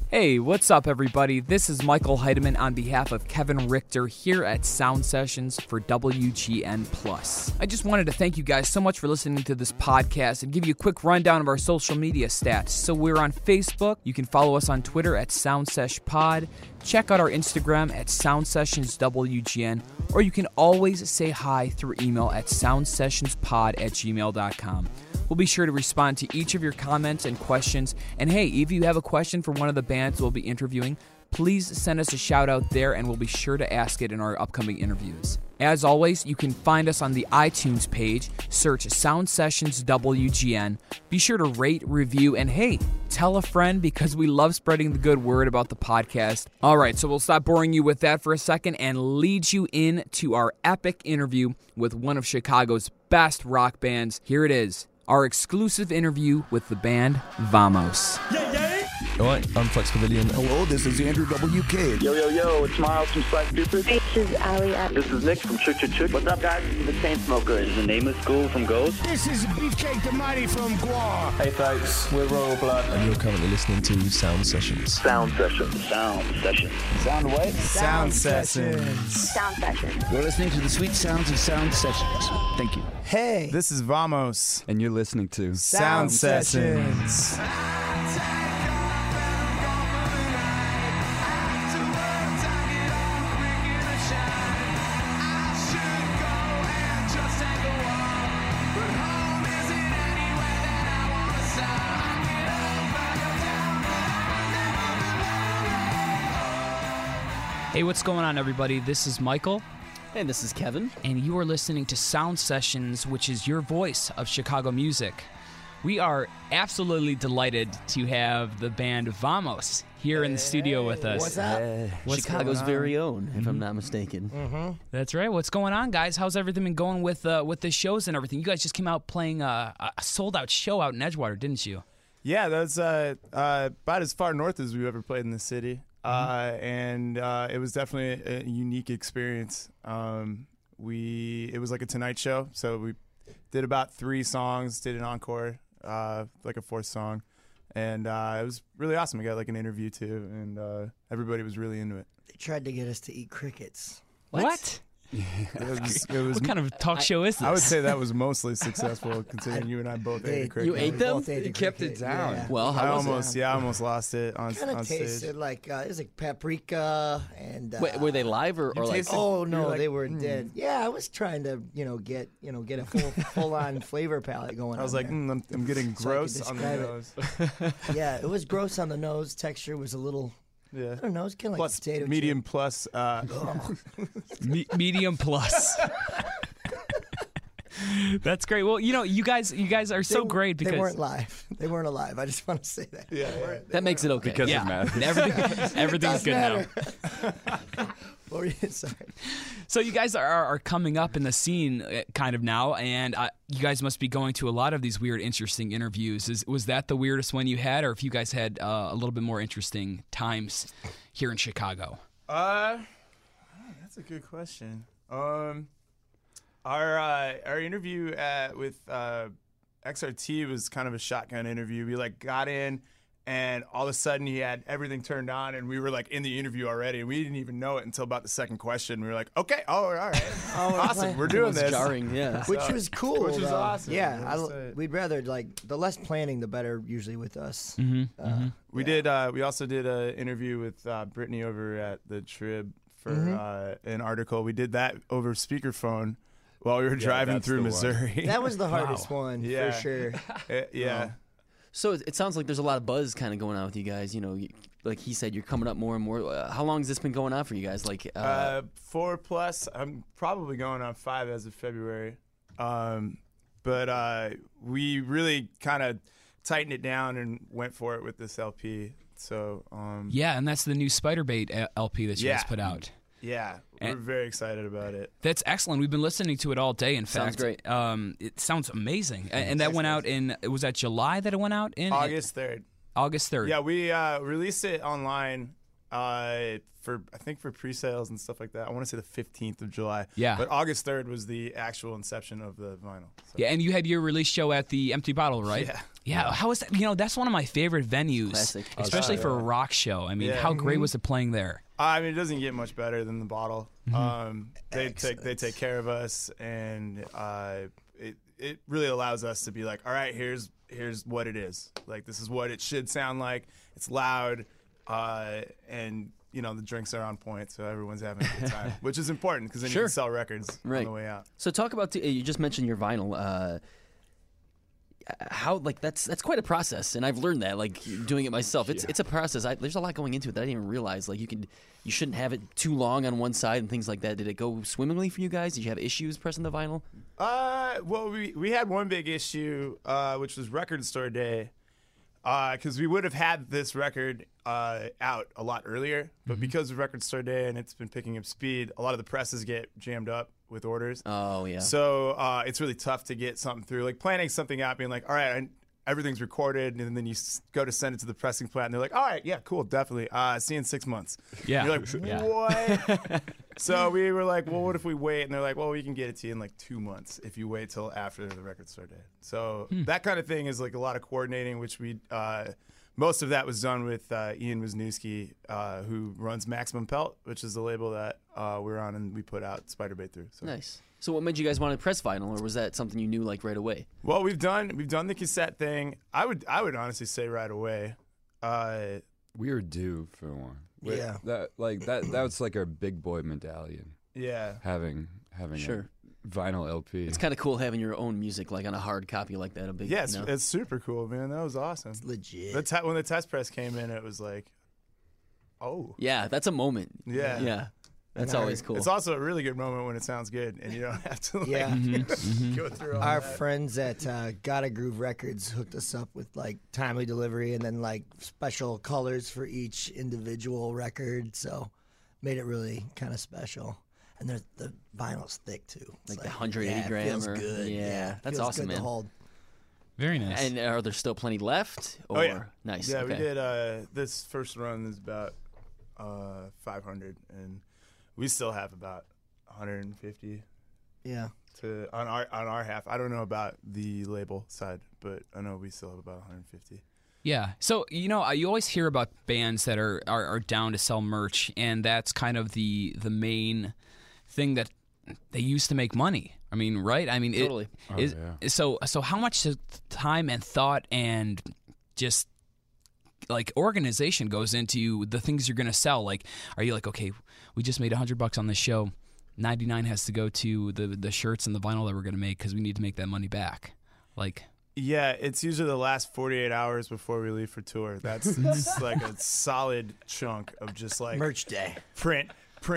Hey, what's up, everybody? This is Michael Heidemann on behalf of Kevin Richter here at Sound Sessions for WGN+. I just wanted to thank you guys so much for listening to this podcast and give you a quick rundown of our social media stats. So we're on Facebook. You can follow us on Twitter at SoundSeshPod. Check out our Instagram at SoundSessionsWGN, or you can always say hi through email at soundsessionspod@gmail.com. We'll be sure to respond to each of your comments and questions. And hey, if you have a question for one of the bands we'll be interviewing, please send us a shout out there and we'll be sure to ask it in our upcoming interviews. As always, you can find us on the iTunes page, search Sound Sessions WGN. Be sure to rate, review, and hey, tell a friend because we love spreading the good word about the podcast. All right, so we'll stop boring you with that for a second and lead you in to our epic interview with one of Chicago's best rock bands. Here it is. Our exclusive interview with the band Vamos. Alright, I'm Flex Pavilion. Hello, this is Andrew W.K. Yo, it's Miles from Psych Stupid. This is Ali. This is Nick from Chick Chick Chick. What's up, guys? This is the Chainsmokers. The Name is School from Ghost. This is Beefcake the Mighty from Guar. Hey folks, we're Royal Blood. And you're currently listening to Sound Sessions. Sound Sessions. Sound Sessions. Sound what? Sound Sessions. Sound Sessions. You're listening to the sweet sounds of Sound Sessions. Thank you. Hey, this is Vamos. And you're listening to Sound Sessions. Hey, what's going on, everybody? This is Michael. Hey, this is Kevin. And you are listening to Sound Sessions, which is your voice of Chicago music. We are absolutely delighted to have the band Vamos here in the studio with us. What's up? Chicago's very own, if I'm not mistaken. That's right. What's going on, guys? How's everything been going with the shows and everything? You guys just came out playing a sold-out show out in Edgewater, didn't you? Yeah, that's about as far north as we've ever played in the city. And it was definitely a unique experience. It was like a Tonight Show, so we did about 3 songs, did an encore, like a 4th song, and it was really awesome. We got like an interview too, and everybody was really into it. They tried to get us to eat crickets. What? It was What kind of talk show is this? I would say that was mostly successful, considering you and I both ate a cricket. You ate them? You kept it down. Yeah. Well, I how was it? almost lost it on Kind of stage. tasted like it was like paprika and. Wait, were they live or like? tasted- Oh You're no, like, they were dead. Yeah, I was trying to get a full on flavor palette going. I was on like, there. I'm getting So I could gross on the describe nose. Yeah, it was gross on the nose. Texture was a little. Yeah. I don't know. It's kind of like Plus potato medium chip. plus. Medium plus. That's great. Well, you guys are so great because they weren't live. They weren't alive. I just want to say that. Yeah. That makes it okay. because yeah, of math. everything's good now. Sorry. So you guys are coming up in the scene kind of now, and you guys must be going to a lot of these weird, interesting interviews. Was that the weirdest one you had, or if you guys had a little bit more interesting times here in Chicago? That's a good question. Our interview with XRT was kind of a shotgun interview. We got in, and all of a sudden he had everything turned on, and we were in the interview already, and we didn't even know it until about the second question. We were like, okay, all right, awesome, we're doing It was this. jarring, yeah. Which was cool. Which was awesome. Yeah, we'd rather the less planning, the better. Usually with us. We also did an interview with Brittany over at the Trib for an article. We did that over speakerphone while we were driving that's through the one. Missouri. That was the hardest one Yeah. for sure. Yeah. So it sounds like there's a lot of buzz kind of going on with you guys. Like he said, you're coming up more and more. How long has this been going on for you guys? 4+. I'm probably going on 5 as of February. But we really kind of tightened it down and went for it with this LP. So Yeah, and that's the new Spiderbait LP that you guys put out. Yeah, we're very excited about it. That's excellent. We've been listening to it all day. In Sounds fact, great. It sounds amazing. And that went out was that July that it went out in? August 3rd. August 3rd. Yeah, we released it online For pre-sales and stuff like that. I want to say the 15th of July. Yeah. But August 3rd was the actual inception of the vinyl. So. Yeah, and you had your release show at the Empty Bottle, right? Yeah. Yeah, how was that? You know, that's one of my favorite venues, Classic. especially for a rock show. I mean, Yeah. how great was it playing there? I mean, it doesn't get much better than the Bottle. They take care of us, and it really allows us to be like, all right, here's what it is. Like, this is what it should sound like. It's loud, and the drinks are on point, so everyone's having a good time, which is important because then you can sell records on the way out. So talk about you just mentioned your vinyl. How that's quite a process, and I've learned that doing it myself. It's a process. There's a lot going into it that I didn't even realize. Like you shouldn't have it too long on one side and things like that. Did it go swimmingly for you guys? Did you have issues pressing the vinyl? Well, we had one big issue, which was Record Store Day, because we would have had this record out a lot earlier, but because of Record Store Day and it's been picking up speed, a lot of the presses get jammed up with orders. Oh, yeah. So it's really tough to get something through. Like planning something out, being like, all right, everything's recorded, and then you go to send it to the pressing plant, and they're like, all right, yeah, cool, definitely. See you in 6 months. Yeah. And you're like, what? So we were like, well, what if we wait? And they're like, well, we can get it to you in like 2 months if you wait till after the Record Store Day. So that kind of thing is like a lot of coordinating, which we most of that was done with Ian Wisniewski, who runs Maximum Pelt, which is the label that we're on and we put out Spider Bait through. So. Nice. So what made you guys want to press vinyl, or was that something you knew right away? Well, we've done the cassette thing. I would honestly say right away. We were due for one. Yeah. That was like our big boy medallion. Yeah. Having Sure. a vinyl LP. It's kind of cool having your own music on a hard copy like that. Yes, it's super cool, man. That was awesome. It's legit. When the test press came in, it was like, oh. Yeah, that's a moment. Yeah. Yeah. That's always cool. It's also a really good moment when it sounds good and you don't have to go through all Our that. friends at Gotta Groove Records hooked us up with timely delivery and then special colors for each individual record, so made it really kind of special. And the vinyl's thick too. It's the 180 gram. It feels good. Yeah, that's feels awesome, good man. To hold. Very nice. And are there still plenty left? Or? Oh, yeah. Nice. Yeah, okay. we did. This first run is about 500, and we still have about 150. Yeah. On our half. I don't know about the label side, but I know we still have about 150. Yeah. So, you always hear about bands that are down to sell merch, and that's kind of the main thing that they use to make money. I mean, right? I mean, totally. So how much time and thought and just organization goes into the things you're going to sell? Like, are you like, okay, we just made $100 on this show, 99 has to go to the shirts and the vinyl that we're going to make because we need to make that money back. Yeah, it's usually the last 48 hours before we leave for tour. It's like a solid chunk of just merch day. Print.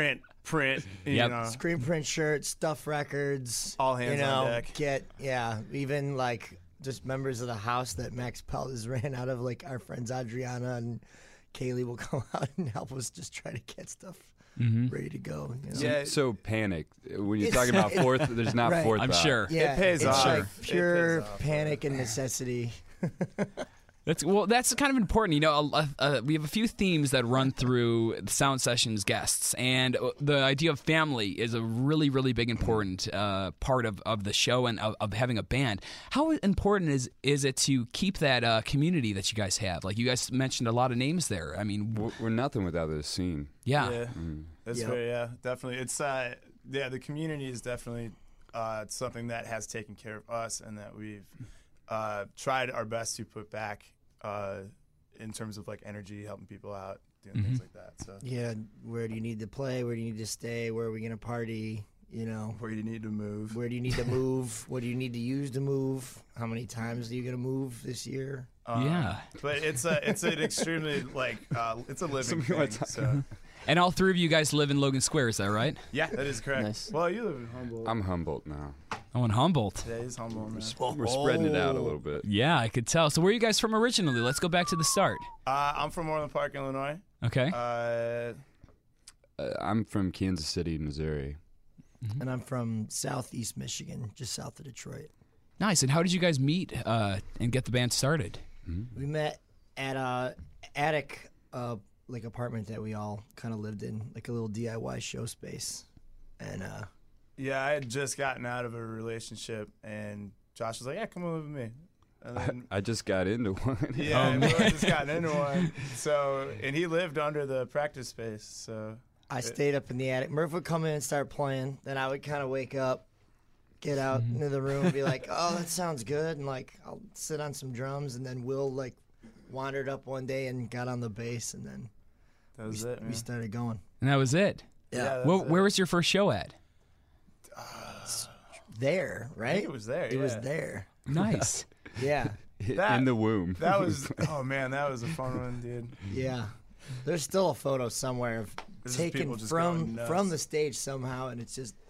Screen print shirts, stuff records. All hands on deck. Even just members of the house that Max Pelt has ran out of, our friends Adriana and Kaylee will come out and help us just try to get stuff ready to go. Yeah. So panic. When you're talking about fourth, there's not right. fourth. I'm sure. Yeah, it pays it's off. Pure panic and necessity. That's kind of important. We have a few themes that run through the Sound Sessions guests, and the idea of family is a really, really big important part of the show and of having a band. How important is it to keep that community that you guys have? You guys mentioned a lot of names there. I mean, we're nothing without this scene. Yeah. That's very, definitely. It's the community is definitely something that has taken care of us and that we've tried our best to put back in terms of energy, helping people out, doing things like that. So where do you need to play? Where do you need to stay? Where are we gonna party? Where you need to move. Where do you need to move? What do you need to use to move? How many times are you gonna move this year? But it's an extremely it's a living thing. So. And all three of you guys live in Logan Square, is that right? Yeah, that is correct. Nice. Well, you live in Humboldt. I'm Humboldt now. Oh, in Humboldt. Yeah, he's Humboldt, man. We're spreading it out a little bit. Yeah, I could tell. So where are you guys from originally? Let's go back to the start. I'm from Orland Park, Illinois. Okay. I'm from Kansas City, Missouri. And I'm from Southeast Michigan, just south of Detroit. Nice. And how did you guys meet and get the band started? We met at a attic like apartment that we all kind of lived in, like a little DIY show space, and Yeah, I had just gotten out of a relationship, and Josh was like, "Yeah, come on live with me." And then, I just got into one. yeah, we had just gotten into one. So, and he lived under the practice space. So I stayed up in the attic. Murph would come in and start playing. Then I would kind of wake up, get out into the room, and be like, "Oh, that sounds good," and like I'll sit on some drums, and then Will like wandered up one day and got on the bass, and then that was it. we started going. And that was it. Yeah, Where was your first show at? there, right? I think it was there. It was there. Nice. Yeah, In the womb. That was, oh man, that was a fun one, dude. yeah. There's still a photo somewhere of This is taken people just going from nuts. the stage somehow, and it's just,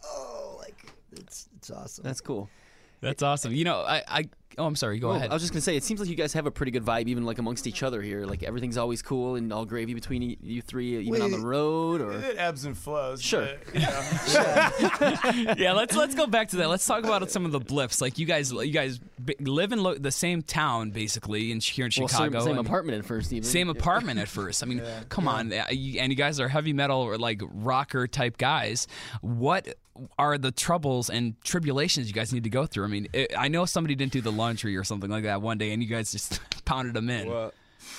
like it's awesome. That's cool. That's awesome. You know, I'm sorry. Go ahead. I was just gonna say, it seems like you guys have a pretty good vibe, even like amongst each other here. Like everything's always cool and all gravy between you three, even on the road. Or It ebbs and flows. Sure. But, you know. Yeah, let's go back to that. Let's talk about some of the blips. Like you guys live in the same town basically here in Chicago. same apartment at first, even. Same apartment at first. I mean, come on, and you guys are heavy metal or like rocker type guys. What are the troubles and tribulations you guys need to go through? I mean, I know somebody didn't do the laundry or something like that one day, and you guys just pounded them in. Well,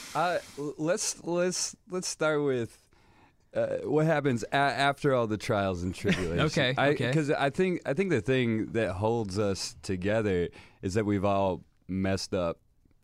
let's start with what happens after all the trials and tribulations. Okay. Because I think the thing that holds us together is that we've all messed up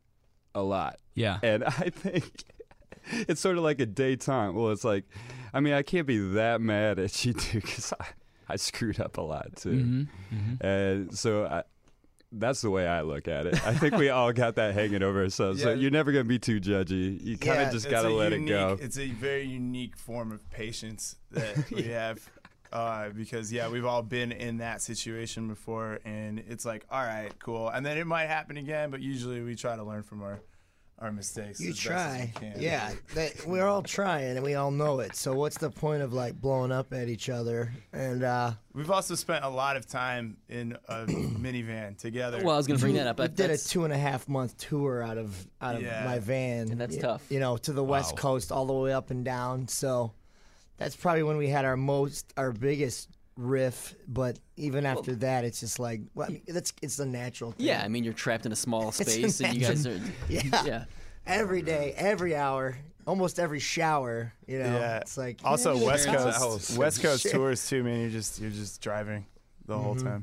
a lot. Yeah. And I think it's sort of like a détente. Well, it's like, I mean, I can't be that mad at you two because I screwed up a lot too. And so that's the way I look at it. I think we all got that hanging over ourselves. So you're never going to be too judgy. You kind of just got to let it go. It's a very unique form of patience that we have because, we've all been in that situation before. And it's like, all right, cool. And then it might happen again, but usually we try to learn from our mistakes. You as best as try, we can. yeah. We're all trying, and we all know it. So what's the point of like blowing up at each other? And we've also spent a lot of time in a minivan together. Well, I was gonna bring that up. we did a 2.5 month tour out of my van, And that's tough. You know, to the West Coast, all the way up and down. So that's probably when we had our biggest riff. But even after that, it's just like, well, I mean, it's a natural thing. Yeah, I mean, you're trapped in a small space, and you guys are. Yeah. Every day, every hour, almost every shower. You know, it's like also West Coast. West Coast tours too, man. You're just driving the whole time.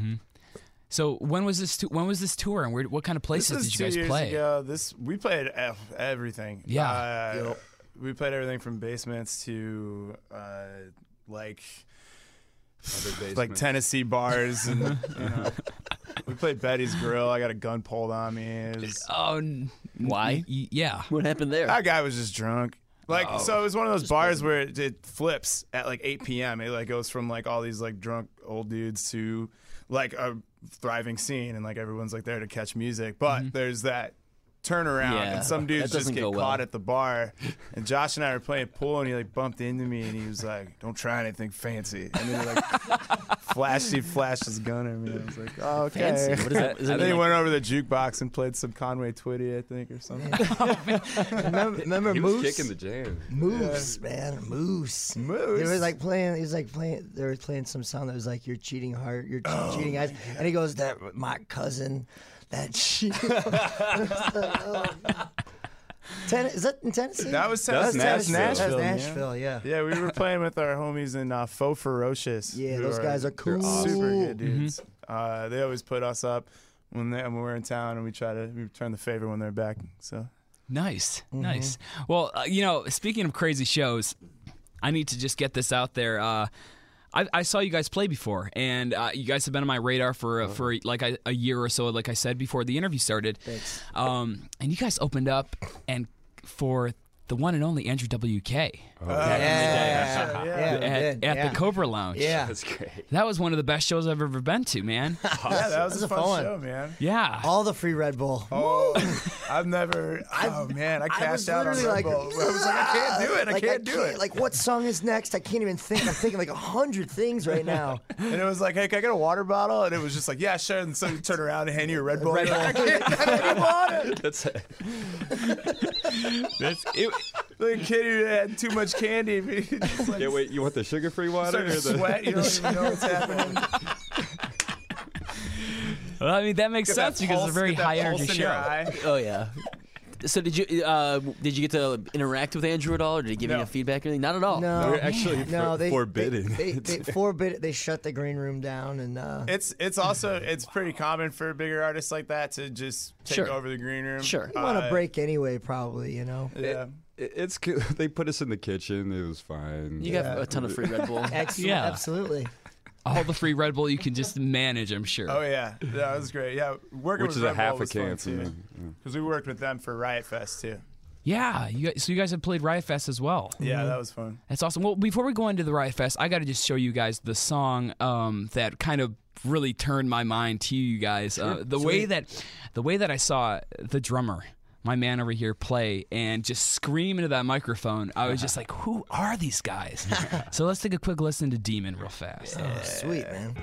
So when was this tour, and what kind of places did you guys play? 2 years ago. We played everything. Yeah. We played everything from basements to like Tennessee bars, and you know, we played Betty's Grill. I got a gun pulled on me. It was, Why? Yeah. What happened there? that guy was just drunk. So it was one of those bars where it flips at like 8 p.m. It like goes from like all these like drunk old dudes to like a thriving scene, and like everyone's like there to catch music. But there's that turnaround, and some dudes that just doesn't get go well. caught at the bar. And Josh and I were playing pool, and he like bumped into me, and he was like, "Don't try anything fancy." And then he like flashed his gun at me. I was like, "Oh, okay." Fancy? What is that? Is it And then he like- went over to the jukebox and played some Conway Twitty, I think, or something. remember He Moose? was kicking the jam. Moose, man, Moose. They were like playing. He was like playing. They were playing some song that was like "Your Cheating Heart," "Your Cheating Eyes," and he goes, "That my cousin, that shit." Is that in Tennessee? That was That's Nashville. Nashville. That's Nashville. Yeah. Yeah, we were playing with our homies in Faux Ferocious. Yeah, who those guys are they're cool. super good dudes. They always put us up when we're in town, and we return the favor when they're back. So Nice. Well, speaking of crazy shows, I need to just get this out there. I saw you guys play before, and you guys have been on my radar for like a year or so, like I said before the interview started. Thanks. And you guys opened up and for the one and only Andrew WK at the Cobra Lounge. Yeah. That's great. That was one of the best shows I've ever been to, man. yeah, that was a fun fun show, man. Yeah. All the free Red Bull. Oh, I've never. Oh man, I cashed out on Red Bull. I was like, I can't do it. I can't do it. Like, what song is next? I can't even think. I'm thinking like 100 things right now. And it was like, hey, can I get a water bottle? And it was just like, yeah, sure. And so you turn around and hand you a Red Bull. Red You're like, Bull. I can't have any water. That's it. Like a kid who had too much candy. Yeah, wait, you want the sugar-free water? Starting to sweat, you don't even know what's happening. Well, I mean, that makes sense because it's a very high energy show. Oh yeah. So did you get to interact with Andrew at all, or did he give you a feedback or anything? Not at all. No, They're actually they forbidden. They forbid it. They shut the green room down, and It's also pretty common for bigger artists like that to just take Sure. over the green room. Sure. you want to break anyway, probably. You know. Yeah. It's cool. They put us in the kitchen. It was fine. You got a ton of free Red Bull. Yeah. Absolutely. All the free Red Bull you can just manage, I'm sure. Oh yeah, that was great. Yeah, working Which with is Red a half Bull a was fun can for too. me. Because we worked with them for Riot Fest too. Yeah, so you guys have played Riot Fest as well. Yeah, that was fun. That's awesome. Well, before we go into the Riot Fest, I got to just show you guys the song that kind of really turned my mind to you guys. The way that I saw the drummer, my man over here, play and just scream into that microphone, I was just like, who are these guys? So let's take a quick listen to Demon real fast. Sweet, man.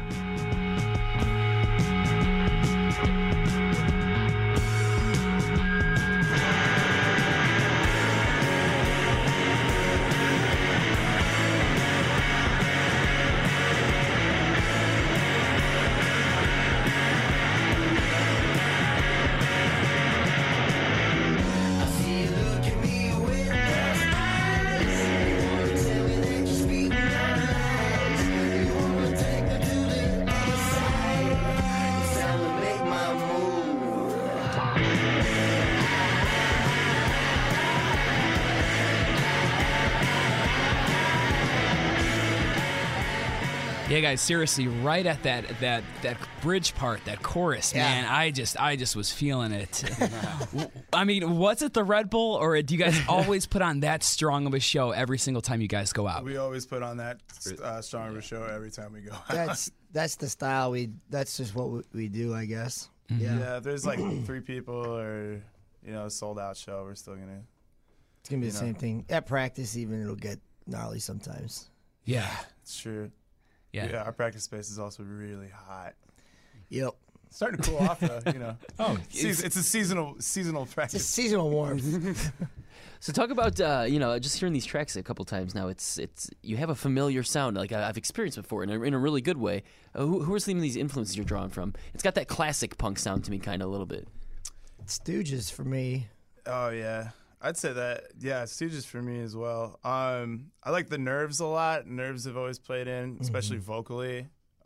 Yeah, guys, seriously, right at that bridge part, that chorus, man, I just was feeling it. I mean, was it the Red Bull, or do you guys always put on that strong of a show every single time you guys go out? We always put on that strong of a show every time we go out. That's the style that's just what we do, I guess. Mm-hmm. Yeah. If there's like 3 people or a sold out show, we're still gonna. It's gonna be the same thing at practice. Even it'll get gnarly sometimes. Yeah, it's true. Yeah, our practice space is also really hot. Yep. It's starting to cool off though, Oh, it's a seasonal practice. It's seasonal warmth. So talk about just hearing these tracks a couple times now. It's you have a familiar sound like I've experienced before in a really good way. Who are some of these influences you're drawing from? It's got that classic punk sound to me, kind of a little bit. Stooges for me. Oh yeah, I'd say that. Yeah, Stooges for me as well. I like the Nerves a lot. Nerves have always played in, especially vocally.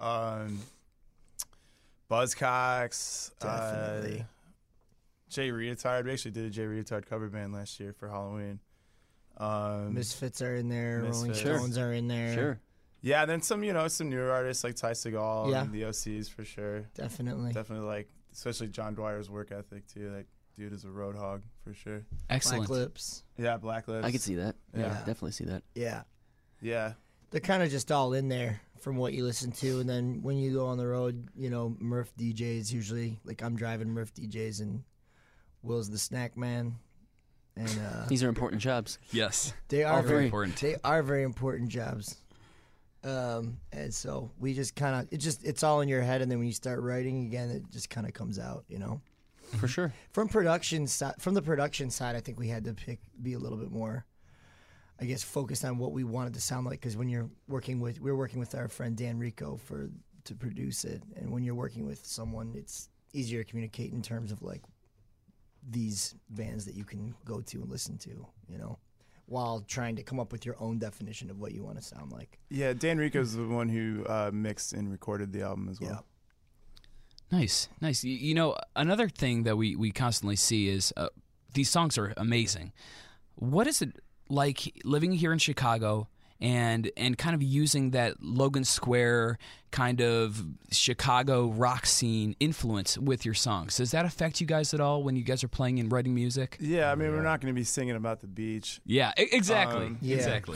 Buzzcocks, definitely. Jay Reatard. We actually did a Jay Reatard cover band last year for Halloween. Misfits are in there. Misfits. Rolling Stones are in there. Sure. Yeah, and then some newer artists like Ty Segall and the OCs for sure. Definitely. Like, especially John Dwyer's work ethic too. Like, dude is a road hog for sure. Excellent. Black Lips. Yeah, Black Lips. I could see that. Yeah. Definitely see that. Yeah. Yeah. They're kind of just all in there from what you listen to, and then when you go on the road, Murph DJs usually, like I'm driving Murph DJs and Will's the snack man, and these are important jobs. Yes, they are very important. They are very important jobs, and so we just kind of it's all in your head, and then when you start writing again, it just kind of comes out, For sure. From the production side, I think we had to be a little bit more, I guess, focused on what we wanted to sound like, because when we're working with our friend Dan Rico to produce it, and when you're working with someone, it's easier to communicate in terms of like these bands that you can go to and listen to, while trying to come up with your own definition of what you want to sound like. Yeah, Dan Rico's the one who mixed and recorded the album as well. Yeah. Nice. Another thing that we constantly see is these songs are amazing. What is it like living here in Chicago and kind of using that Logan Square kind of Chicago rock scene influence with your songs? Does that affect you guys at all when you guys are playing and writing music? Yeah, I mean, we're not going to be singing about the beach. Yeah, exactly. Exactly.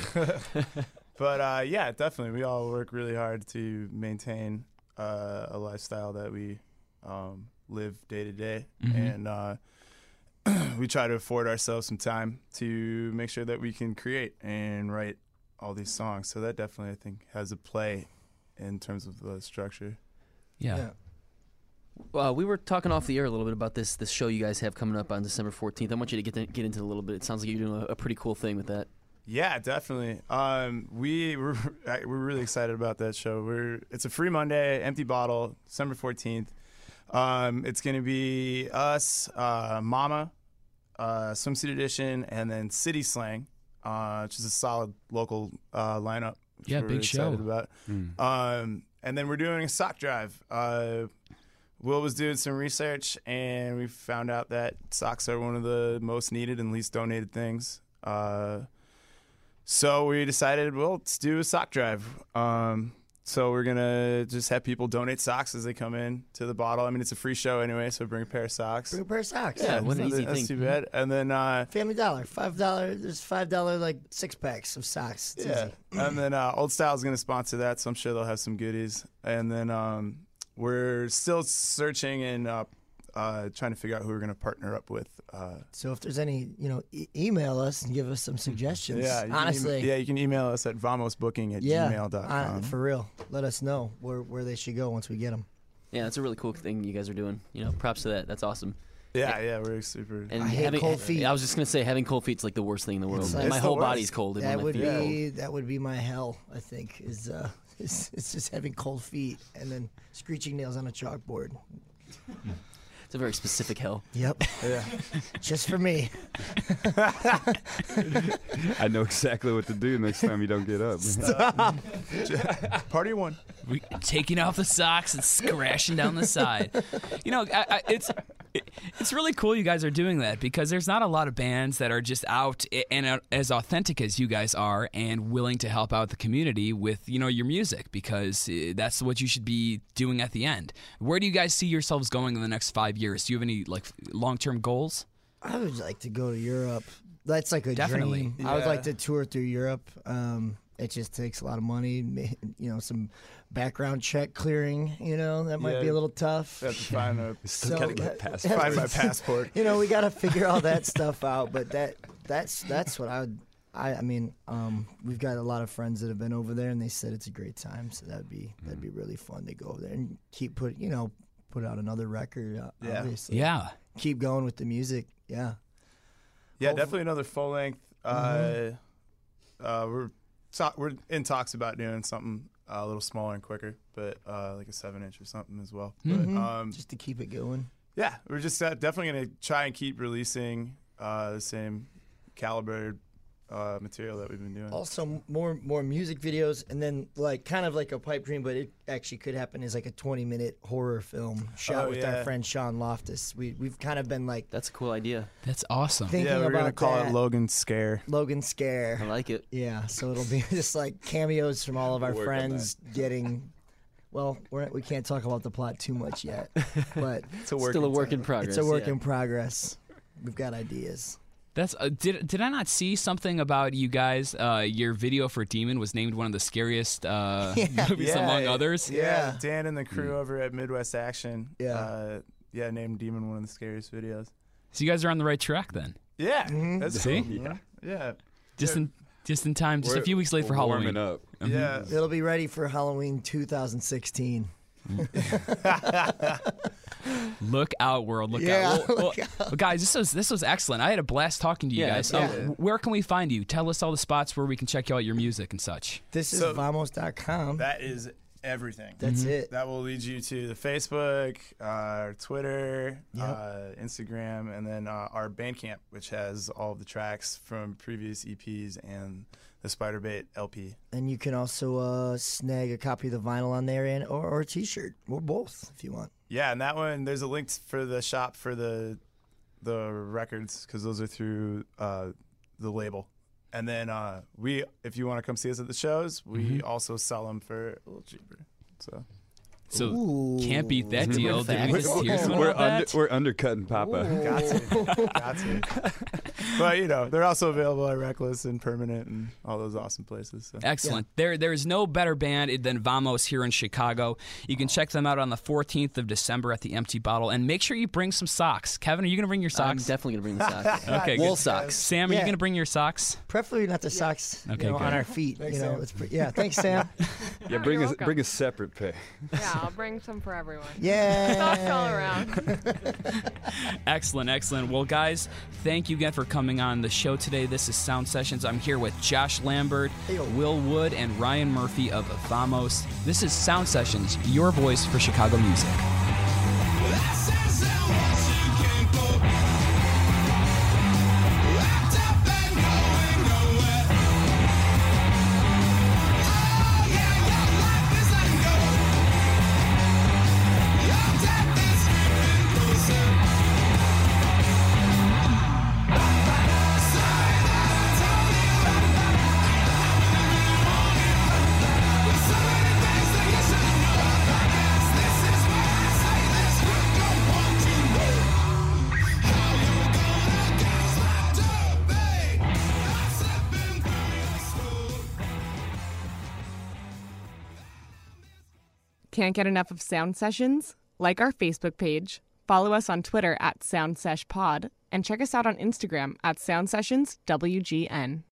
But yeah, definitely. We all work really hard to maintain a lifestyle that we live day to day. And we try to afford ourselves some time to make sure that we can create and write all these songs. So that definitely, I think, has a play in terms of the structure. Yeah. We were talking off the air a little bit about this show you guys have coming up on December 14th. I want you to get into it a little bit. It sounds like you're doing a pretty cool thing with that. Yeah, definitely. We're really excited about that show. It's a free Monday, Empty Bottle, December 14th. It's going to be us, Mama, Swimsuit Edition, and then City Slang, which is a solid local lineup. Yeah, we're big really show. excited about. And then we're doing a sock drive. Will was doing some research, and we found out that socks are one of the most needed and least donated things. So we decided, well, let's do a sock drive. So we're going to just have people donate socks as they come in to the bottle. I mean, it's a free show anyway, so bring a pair of socks. Bring a pair of socks. Yeah, what an easy that's thing. too bad. And then Family Dollar, $5. There's $5 like 6-packs of socks. It's yeah, easy. and then Old Style is going to sponsor that, so I'm sure they'll have some goodies. And then we're still searching and trying to figure out who we're going to partner up with. So if there's any, email us and give us some suggestions. Yeah, honestly. you can email us at vamosbooking@gmail.com. For real. Let us know where they should go once we get them. Yeah, that's a really cool thing you guys are doing. Props to that. That's awesome. Yeah, we're super. And I hate cold feet. I was just gonna say, having cold feet's like the worst thing in the world. It's like- My It's the whole worst. body's cold. That when would my feet be my hell. I think is it's just having cold feet and then screeching nails on a chalkboard. It's a very specific hell. Yep. Yeah. Just for me. I know exactly what to do next time you don't get up. Party one. Taking off the socks and scratching down the side. It's really cool you guys are doing that, because there's not a lot of bands that are just out and as authentic as you guys are and willing to help out the community with your music, because that's what you should be doing at the end. Where do you guys see yourselves going in the next 5 years? Do you have any long-term goals? I would like to go to Europe. That's like a Definitely. dream. I would Yeah. like to tour through Europe. It just takes a lot of money, some background check clearing. That might be a little tough. Have to find a So- Gotta get past Yeah. find my passport. We got to figure all that stuff out. But that's what I would. We've got a lot of friends that have been over there, and they said it's a great time. So that'd be really fun to go over there and keep put out another record. Yeah. Obviously. Yeah. Keep going with the music. Yeah. Yeah, definitely another full length. We're in talks about doing something a little smaller and quicker, but like a 7-inch or something as well. But, Just to keep it going. yeah, we're just definitely going to try and keep releasing the same caliber material that we've been doing. Also, more music videos, and then kind of like a pipe dream, but it actually could happen as like a 20-minute horror film shot with our friend Sean Loftus. We've kind of been That's a cool idea. That's awesome. thinking Yeah, we're about going to call that. it Logan Scare. Logan Scare. I like it. Yeah, so it'll be just like cameos from all of our We'll work on friends getting. Well, we can't talk about the plot too much yet, but It's a work Still a work in progress. it's a work yeah. in progress. We've got ideas. That's did I not see something about you guys? Your video for Demon was named one of the scariest movies among others. Yeah, Dan and the crew over at Midwest Action. Yeah. Named Demon one of the scariest videos. So you guys are on the right track then. Yeah, Mm-hmm. that's See? cool. Yeah. Just in time, just a few weeks late for We're Halloween. warming up. Yeah. It'll be ready for Halloween 2016. Look out, world! Look Yeah, out! Well, guys, this was excellent. I had a blast talking to you Yeah, guys. yeah. Where can we find you? Tell us all the spots where we can check out your music and such. This is So- vamos.com. That is everything. That's it. That will lead you to the Facebook, Twitter, Yep. Instagram, and then our Bandcamp, which has all of the tracks from previous EPs and the Spiderbait LP. And you can also snag a copy of the vinyl on there or a T-shirt or both if you want. Yeah, and that one, there's a link for the shop for the records, because those are through the label. And then if you want to come see us at the shows, we also sell them for a little cheaper. So Ooh. can't beat that deal. Did we just hear something We're about that? we're undercutting Papa. Got to. But, you know, they're also available at Reckless and Permanent and all those awesome places. So. Excellent. There is no better band than Vamos here in Chicago. You can check them out on the 14th of December at the Empty Bottle. And make sure you bring some socks. Kevin, are you going to bring your socks? I'm definitely going to bring the socks. Okay, wool good. socks. Sam, are you going to bring your socks? Preferably not the socks Okay, on good. our feet. Thanks, you know, Sam. it's yeah, thanks, Sam. Yeah, bring a separate pair. Yeah, I'll bring some for everyone. Yeah. Socks all around. Excellent. Well, guys, thank you again for coming on the show today. This is Sound Sessions. I'm here with Josh Lambert, Will Wood, and Ryan Murphy of Vamos. This is Sound Sessions, your voice for Chicago music. Can't get enough of Sound Sessions? Like our Facebook page, follow us on Twitter @SoundSeshPod, and check us out on Instagram @SoundSessionsWGN.